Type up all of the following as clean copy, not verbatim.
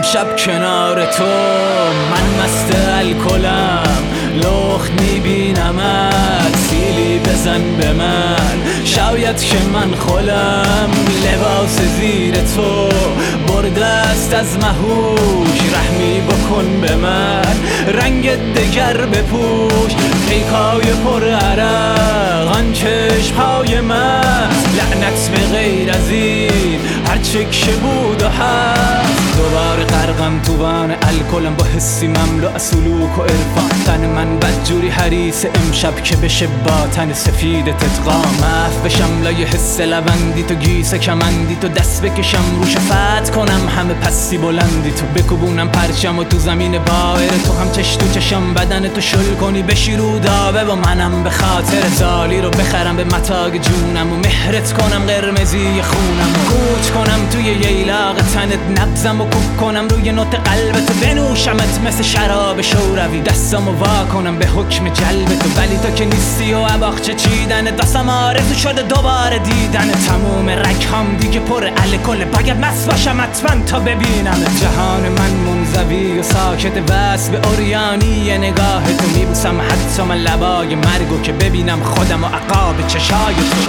امشب کنار تو من مست الکلم، لخت میبینمت سیلی بزن به من، شاید که من خلم لباس زیر تو برده است از مهوش، رحمی بکن به من رنگ دگر بپوش، پیکای پر عرق آن چشمهای من، لعنت به غیر از این هرچه که بود و هست. دوباره غرقم تو وان الکلم، با حسی مملو از سلوک و عرفان، تن من بدجوری حریص امشب که بشه با تن سفید تتقام، محو بشم لای حس لبندی تو، گیس کمندی تو، دست بکشم روش فتح کنم همه پستی بلندی تو، بکوبونم پرچم و تو زمین بایر تو، هم چش تو چشم بدن تو شل کنی بشی رو داوه و منم به خاطر زالی رو بخرم به متاگ جونم و مهرت کنم قرمزی خونم و کوچ کنم توی ییلاق تنت، نبزم و کوک کنم روی نوت قلبت، بنوشمت مثل شراب شوروی، دستم و وا کنم به حکم جلبت، ولی تو که نیستی و عباقچه چیدن دستم آرزو شده دوباره دیدن، تموم رگهام دیگه پر الکل، باید مست باشم حتما تا ببینم جهان من منزوی و ساکت، وصل به اوریانی نگاه تو، میبوسم حتی من لبای مرگو که ببینم خودم و عقاب چشای تو.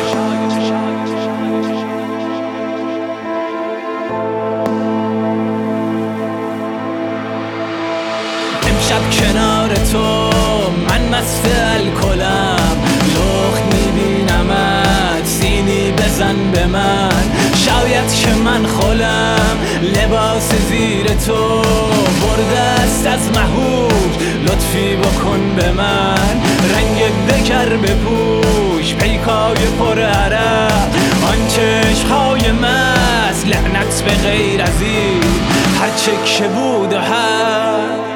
امشب کنار تو من مست الکلم، لخت میبینمت سیلی بزن به من، شاید که من خلم لباس زیر تو برده است از مهوش، لطفی بکن به من رنگ دگر بپوش، پیکای پر عرق آن چشمهای مست، لعنت به غیر از این هرچه که بود و هست.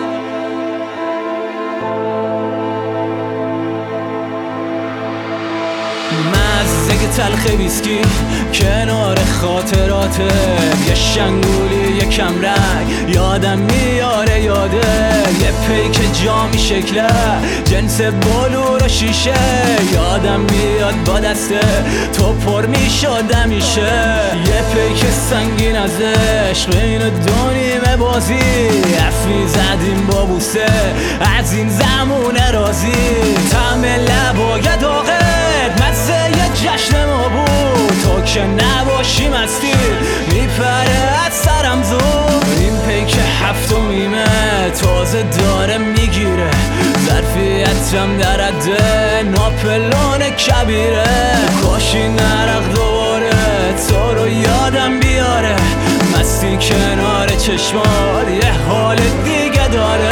مزه تلخ ویسکی کنار خاطرات، یه شنگولی یه کم رنگ یادم میاره، یاده یه پیک جامی شکله جنس بلور و شیشه، یادم میاد با دسته تو پر میشد همیشه، یه پیک سنگین از عشق این دو نیمه بازی، افی زدیم با بوسه از این زمونه رازی، طعم لبای داغت مزه یه جشن ما بود، تو که نباشی مستی میپره از سرم زود، این پیک هفتمیمه تازه داره میگیره، ظرفیتم در حده ناپلون کبیره، کاشی نرق دوباره تو رو یادم بیاره، مستی کنار چشمات یه حال دیگه داره،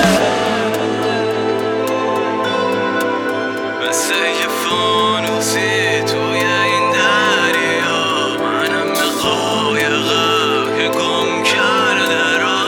مثل یه فانوسی توی این دریا، منم به قایقم که گم کرده را،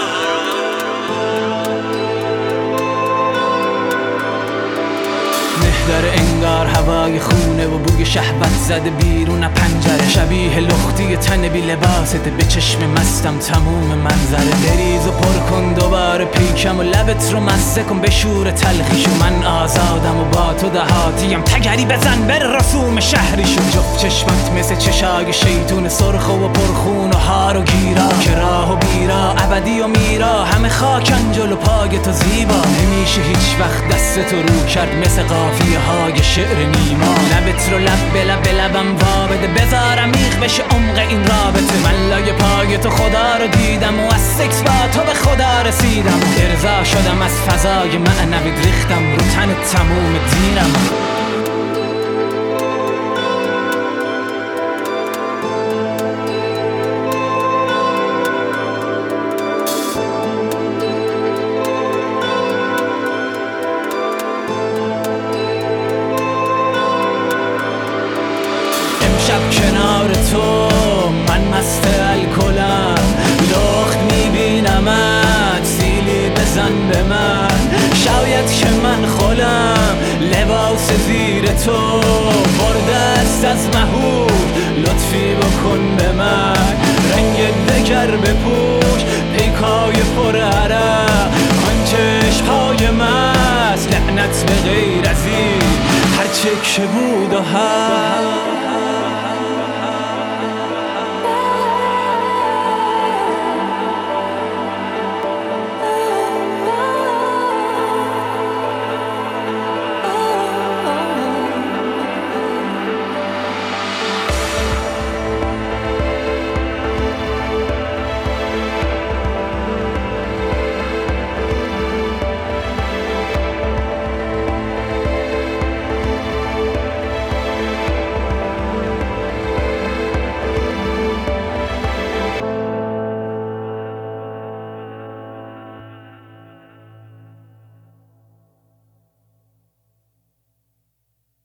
مهدر انگار هوای خونه و بوی شهوت زده بیرون پنجره، شبیه لختی تن بی لباست به چشم مستم تموم منظره، بریز و پر کن دوباره پیکم و لبت رو مزه کن به شور تلخیشو، من آزادم و با تو دهاتیم، تگری بزن بر رسوم شهریشو، جفت چشمت مثل چشای شیطون سرخ و پرخون و هار و گیرا، که راه و بیرا ابدی و میرا همه خاکن جلو پای تو زیبا، نمیشه هیچ وقت دست تو رو کرد مثل قافیه های شعر نیما، لبت رو لب به لب لبم وابده، بذارم میخ بشه عمق این رابطه، من لای پای تو خدا رو دیدم و از سکس با تو به خدا رسیدم، ارضا شدم از فضای معنوی ریختم رو تن تموم دینم. امشب کنار تو من مست الکلم، لخت میبینمت سیلی بزن به من، شاید که من خلم لباس زیر تو برده است از مهوش، لطفی بکن به من رنگ دگر بپوش، پیکای پر عرق آن چشمهای مست، لعنت به غیر از این هرچه که بود و هست.